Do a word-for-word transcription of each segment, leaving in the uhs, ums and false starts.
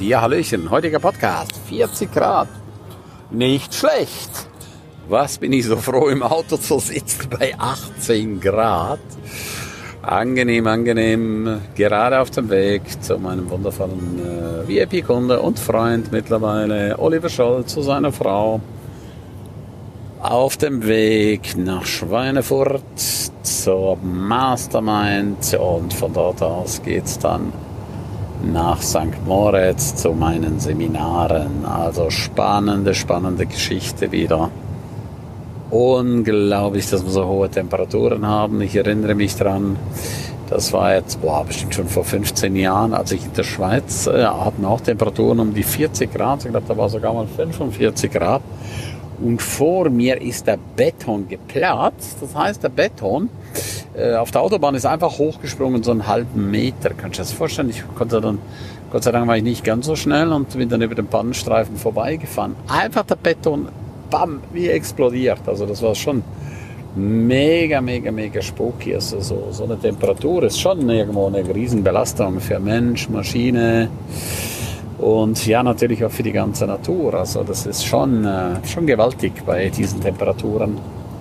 Ja, hallöchen, heutiger Podcast, vierzig Grad, nicht schlecht. Was bin ich so froh, im Auto zu sitzen bei achtzehn Grad. Angenehm, angenehm, gerade auf dem Weg zu meinem wundervollen äh, V I P-Kunde und Freund mittlerweile, Oliver Scholl, zu seiner Frau. Auf dem Weg nach Schweinfurt zur Mastermind und von dort aus geht's dann nach Sankt Moritz zu meinen Seminaren. Also spannende, spannende Geschichte wieder. Unglaublich, dass wir so hohe Temperaturen haben. Ich erinnere mich dran, das war jetzt, boah, bestimmt schon vor fünfzehn Jahren, als ich in der Schweiz, äh, hatten auch Temperaturen um die vierzig Grad. Ich glaube, da war sogar mal fünfundvierzig Grad. Und vor mir ist der Beton geplatzt. Das heißt, der Beton äh, auf der Autobahn ist einfach hochgesprungen, so einen halben Meter. Kannst du dir das vorstellen? Ich konnte dann, Gott sei Dank war ich nicht ganz so schnell und bin dann über den Pannenstreifen vorbeigefahren. Einfach der Beton, bam, wie explodiert. Also das war schon mega, mega, mega spooky. Also so, so eine Temperatur ist schon irgendwo eine Riesenbelastung für Mensch, Maschine. Und ja, natürlich auch für die ganze Natur. Also das ist schon, äh, schon gewaltig bei diesen Temperaturen.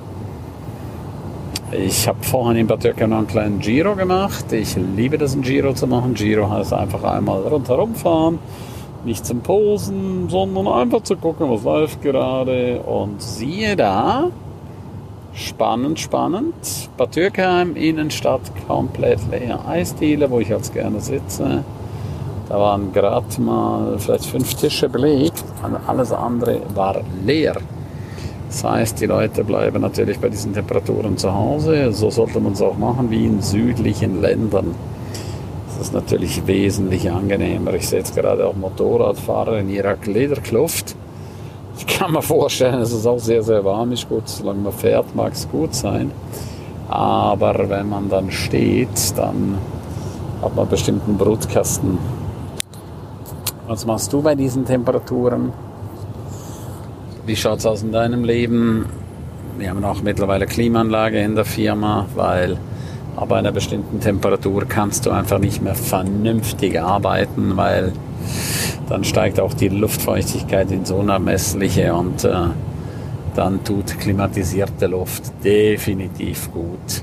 Ich habe vorhin in Bad Dürkheim noch einen kleinen Giro gemacht. Ich liebe das, einen Giro zu machen. Giro heißt einfach einmal rundherum fahren. Nicht zum Posen, sondern einfach zu gucken, was läuft gerade. Und siehe da, spannend, spannend. Bad Dürkheim, Innenstadt komplett leer. Eisdiele, wo ich jetzt gerne sitze. Da waren gerade mal vielleicht fünf Tische belegt, alles andere war leer. Das heißt, die Leute bleiben natürlich bei diesen Temperaturen zu Hause. So sollte man es auch machen wie in südlichen Ländern. Das ist natürlich wesentlich angenehmer. Ich sehe jetzt gerade auch Motorradfahrer in ihrer Lederkluft. Ich kann mir vorstellen, dass es auch sehr, sehr warm ist. Gut, solange man fährt, mag es gut sein. Aber wenn man dann steht, dann hat man bestimmt einen Brutkasten. Was machst du bei diesen Temperaturen? Wie schaut es aus in deinem Leben? Wir haben auch mittlerweile Klimaanlage in der Firma, weil ab einer bestimmten Temperatur kannst du einfach nicht mehr vernünftig arbeiten, weil dann steigt auch die Luftfeuchtigkeit ins Unermessliche und äh, dann tut klimatisierte Luft definitiv gut.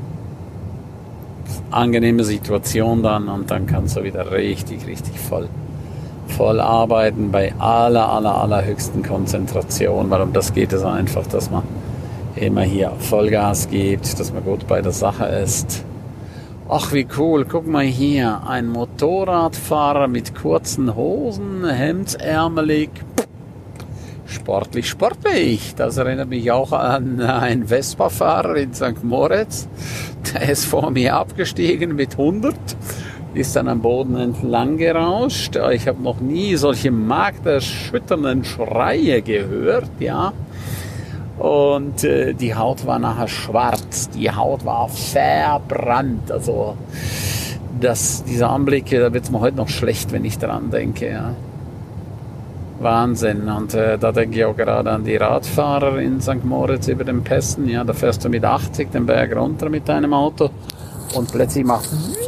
Angenehme Situation dann und dann kannst du wieder richtig, richtig voll voll arbeiten bei aller, aller, allerhöchsten Konzentration, weil um das geht es einfach, dass man immer hier Vollgas gibt, dass man gut bei der Sache ist. Ach, wie cool, guck mal hier, ein Motorradfahrer mit kurzen Hosen, hemdsärmelig, sportlich, sportlich. Das erinnert mich auch an einen Vespa-Fahrer in Sankt Moritz, der ist vor mir abgestiegen mit hundert. Ist dann am Boden entlang gerauscht. Ich habe noch nie solche markterschütternden Schreie gehört, ja. Und äh, die Haut war nachher schwarz, die Haut war verbrannt. Also das, diese Anblicke, da wird es mir heute noch schlecht, wenn ich dran denke, ja. Wahnsinn. Und äh, da denke ich auch gerade an die Radfahrer in Sankt Moritz über den Pässen. Ja, da fährst du mit achtzig den Berg runter mit deinem Auto und plötzlich macht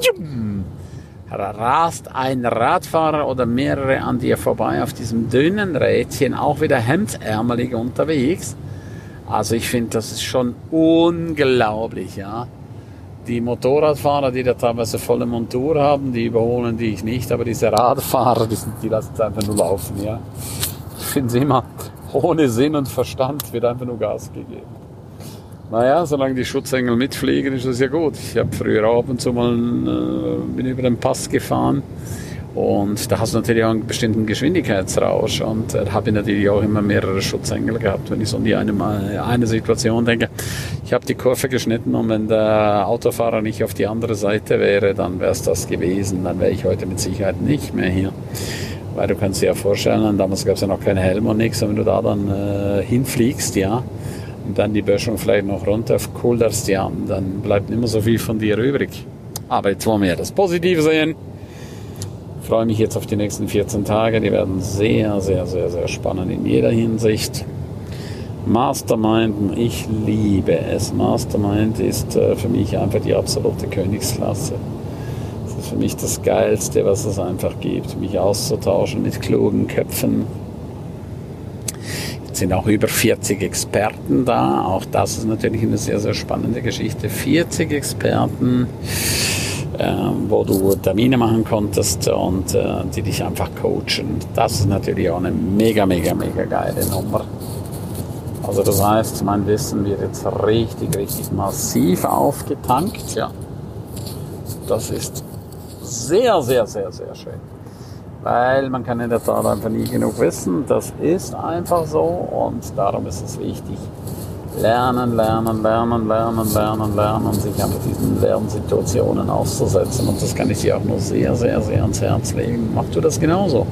rast ein Radfahrer oder mehrere an dir vorbei auf diesem dünnen Rädchen, auch wieder hemdsärmelig unterwegs. Also ich finde, das ist schon unglaublich, ja. Die Motorradfahrer, die da teilweise volle Montur haben, die überholen die ich nicht, aber diese Radfahrer, die, sind, die lassen es einfach nur laufen, ja. Ich finde es immer ohne Sinn und Verstand, wird einfach nur Gas gegeben. Naja, solange die Schutzengel mitfliegen, ist das ja gut. Ich habe früher auch ab und zu mal äh, bin über den Pass gefahren und da hast du natürlich auch einen bestimmten Geschwindigkeitsrausch und da äh, habe ich natürlich auch immer mehrere Schutzengel gehabt, wenn ich so an die eine, eine Situation denke. Ich habe die Kurve geschnitten und wenn der Autofahrer nicht auf die andere Seite wäre, dann wäre es das gewesen. Dann wäre ich heute mit Sicherheit nicht mehr hier. Weil du kannst dir ja vorstellen, damals gab es ja noch keinen Helm und nichts, und wenn du da dann äh, hinfliegst, ja, und dann die Böschung vielleicht noch runter kulderst, ja, dann bleibt nicht mehr so viel von dir übrig. Aber jetzt wollen wir ja das Positive sehen. Ich freue mich jetzt auf die nächsten vierzehn Tage. Die werden sehr, sehr, sehr, sehr spannend in jeder Hinsicht. Mastermind, ich liebe es. Mastermind ist äh, für mich einfach die absolute Königsklasse. Es Das ist für mich das Geilste, was es einfach gibt, mich auszutauschen mit klugen Köpfen. Jetzt sind auch über vierzig Experten da. Auch das ist natürlich eine sehr, sehr spannende Geschichte. vierzig Experten, äh, wo du Termine machen konntest und äh, die dich einfach coachen. Das ist natürlich auch eine mega, mega, mega geile Nummer. Also das heißt, mein Wissen wird jetzt richtig, richtig massiv aufgetankt. Ja, das ist sehr, sehr, sehr, sehr schön. Weil man kann in der Tat einfach nie genug wissen. Das ist einfach so und darum ist es wichtig. Lernen, lernen, lernen, lernen, lernen, lernen, sich einfach diesen Lernsituationen auszusetzen. Und das kann ich dir auch nur sehr, sehr, sehr ans Herz legen. Mach du das genauso.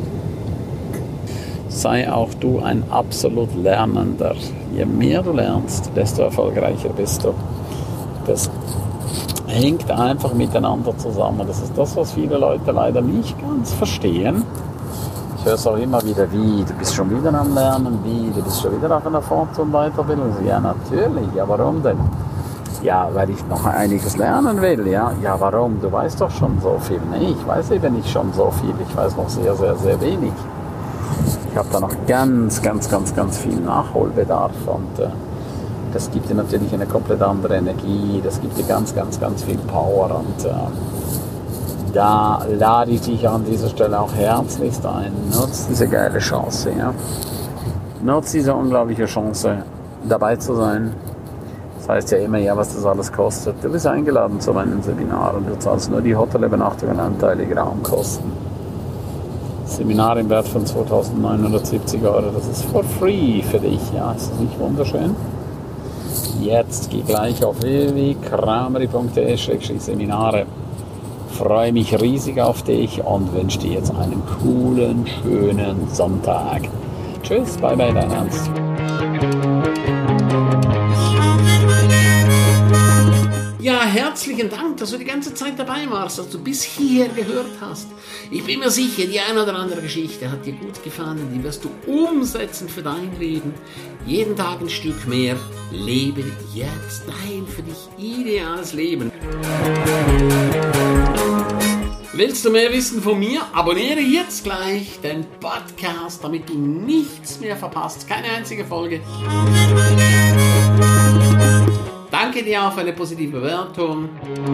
Sei auch du ein absolut Lernender. Je mehr du lernst, desto erfolgreicher bist du. Das hängt einfach miteinander zusammen. Das ist das, was viele Leute leider nicht ganz verstehen. Ich höre es auch immer wieder, wie, du bist schon wieder am Lernen, wie, du bist schon wieder auf einer Fort- und Weiterbildung. Ja, natürlich. Ja, warum denn? Ja, weil ich noch einiges lernen will. Ja, ja, warum? Du weißt doch schon so viel. Nee, ich weiß eben nicht schon so viel. Ich weiß noch sehr, sehr, sehr wenig. Ich habe da noch ganz, ganz, ganz, ganz viel Nachholbedarf und äh, das gibt dir natürlich eine komplett andere Energie, das gibt dir ganz, ganz, ganz viel Power und äh, da lade ich dich an dieser Stelle auch herzlichst ein. Nutz diese geile Chance, ja. Nutz diese unglaubliche Chance, dabei zu sein. Das heißt ja immer, ja, was das alles kostet. Du bist eingeladen zu meinen Seminaren, du zahlst nur die Hotelübernachtung und anteilige Raumkosten. Seminar im Wert von zweitausendneunhundertsiebzig Euro, das ist for free für dich, ja, ist das nicht wunderschön? Jetzt geh gleich auf w w w punkt krameri punkt d e slash Seminare. Freue mich riesig auf dich und wünsche dir jetzt einen coolen, schönen Sonntag. Tschüss, bye bye, dein Ernst. Ja, herzlichen Dank, dass du die ganze Zeit dabei warst, dass du bis hierher gehört hast. Ich bin mir sicher, die eine oder andere Geschichte hat dir gut gefallen, die wirst du umsetzen für dein Leben. Jeden Tag ein Stück mehr. Lebe jetzt dein für dich ideales Leben. Willst du mehr wissen von mir? Abonniere jetzt gleich den Podcast, damit du nichts mehr verpasst. Keine einzige Folge. Danke dir auch für eine positive Bewertung.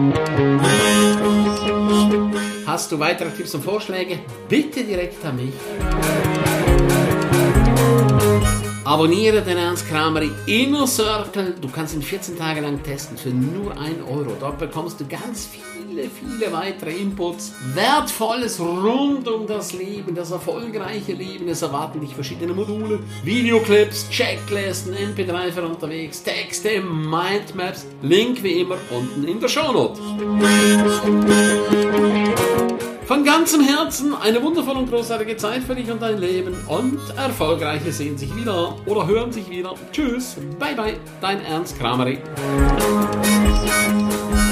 Hast du weitere Tipps und Vorschläge? Bitte direkt an mich. Abonniere den Ernst Krameri Inner Circle. Du kannst ihn vierzehn Tage lang testen für nur ein Euro. Dort bekommst du ganz viele, viele weitere Inputs. Wertvolles rund um das Leben, das erfolgreiche Leben. Es erwarten dich verschiedene Module, Videoclips, Checklisten, M P drei für unterwegs, Texte, Mindmaps. Link wie immer unten in der Shownote. Von ganzem Herzen eine wundervolle und großartige Zeit für dich und dein Leben und Erfolgreiche sehen sich wieder oder hören sich wieder. Tschüss, bye bye, dein Ernst Krameri.